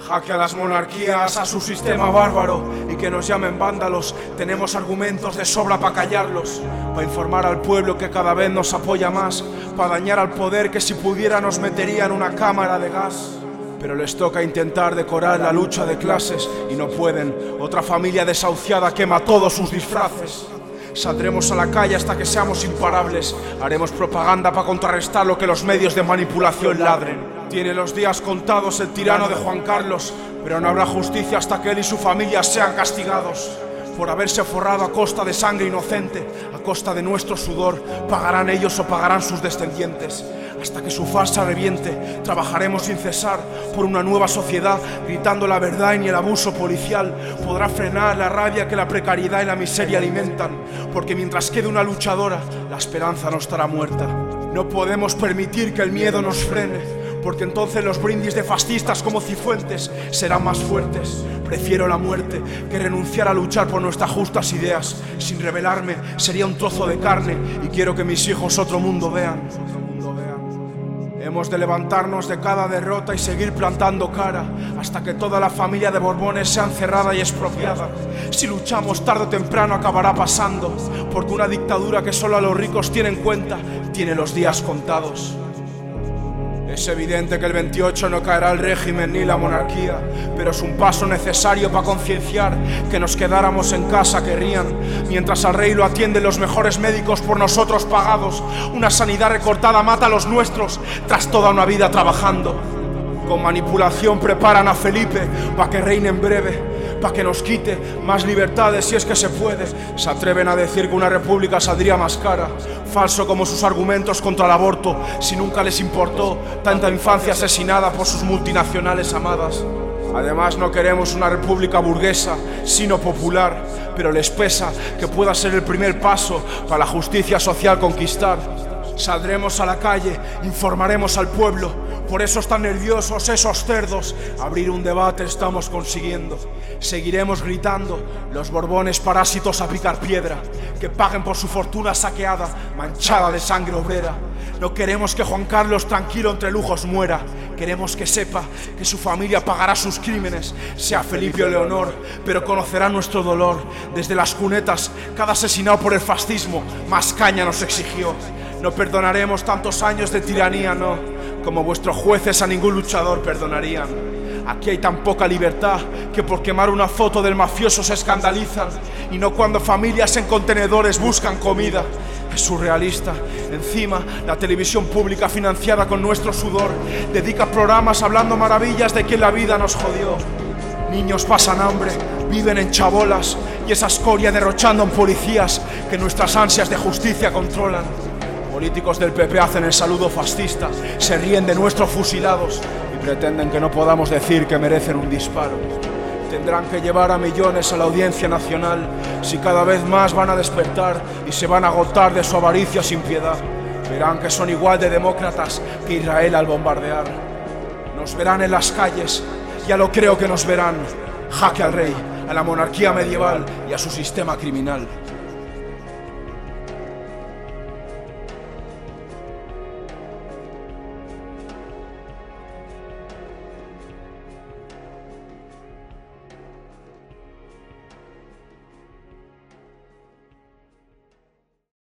Jaque a las monarquías, a su sistema bárbaro, y que nos llamen vándalos. Tenemos argumentos de sobra para callarlos, para informar al pueblo que cada vez nos apoya más, para dañar al poder que si pudiera nos metería en una cámara de gas. Pero les toca intentar decorar la lucha de clases y no pueden. Otra familia desahuciada quema todos sus disfraces. Saldremos a la calle hasta que seamos imparables. Haremos propaganda para contrarrestar lo que los medios de manipulación ladren. Tiene los días contados el tirano de Juan Carlos, pero no habrá justicia hasta que él y su familia sean castigados. Por haberse forrado a costa de sangre inocente, a costa de nuestro sudor, pagarán ellos o pagarán sus descendientes. Hasta que su farsa reviente, trabajaremos sin cesar por una nueva sociedad, gritando la verdad y ni el abuso policial podrá frenar la rabia que la precariedad y la miseria alimentan. Porque mientras quede una luchadora, la esperanza no estará muerta. No podemos permitir que el miedo nos frene, porque entonces los brindis de fascistas como Cifuentes serán más fuertes. Prefiero la muerte que renunciar a luchar por nuestras justas ideas. Sin rebelarme sería un trozo de carne y quiero que mis hijos otro mundo vean. Hemos de levantarnos de cada derrota y seguir plantando cara hasta que toda la familia de Borbones sea encerrada y expropiada. Si luchamos tarde o temprano acabará pasando, porque una dictadura que solo a los ricos tiene en cuenta tiene los días contados. Es evidente que el 28 no caerá el régimen ni la monarquía, pero es un paso necesario para concienciar que nos quedáramos en casa querrían, mientras al rey lo atienden los mejores médicos por nosotros pagados. Una sanidad recortada mata a los nuestros tras toda una vida trabajando. Con manipulación preparan a Felipe para que reine en breve, para que nos quite más libertades si es que se puede. Se atreven a decir que una república saldría más cara. Falso como sus argumentos contra el aborto, si nunca les importó tanta infancia asesinada por sus multinacionales amadas. Además no queremos una república burguesa, sino popular, pero les pesa que pueda ser el primer paso para la justicia social conquistar. Saldremos a la calle, informaremos al pueblo. Por eso están nerviosos esos cerdos. Abrir un debate estamos consiguiendo. Seguiremos gritando, los Borbones parásitos a picar piedra, que paguen por su fortuna saqueada, manchada de sangre obrera. No queremos que Juan Carlos tranquilo entre lujos muera. Queremos que sepa que su familia pagará sus crímenes, sea Felipe o Leonor, pero conocerá nuestro dolor. Desde las cunetas, cada asesinado por el fascismo, más caña nos exigió. No perdonaremos tantos años de tiranía, no, como vuestros jueces a ningún luchador perdonarían. Aquí hay tan poca libertad que por quemar una foto del mafioso se escandalizan, y no cuando familias en contenedores buscan comida. Es surrealista. Encima, la televisión pública financiada con nuestro sudor dedica programas hablando maravillas de que la vida nos jodió. Niños pasan hambre, viven en chabolas, y esa escoria derrochando en policías que nuestras ansias de justicia controlan. Políticos del PP hacen el saludo fascista, se ríen de nuestros fusilados y pretenden que no podamos decir que merecen un disparo. Tendrán que llevar a millones a la Audiencia Nacional si cada vez más van a despertar y se van a agotar de su avaricia sin piedad. Verán que son igual de demócratas que Israel al bombardear. Nos verán en las calles, ya lo creo que nos verán. Jaque al rey, a la monarquía medieval y a su sistema criminal.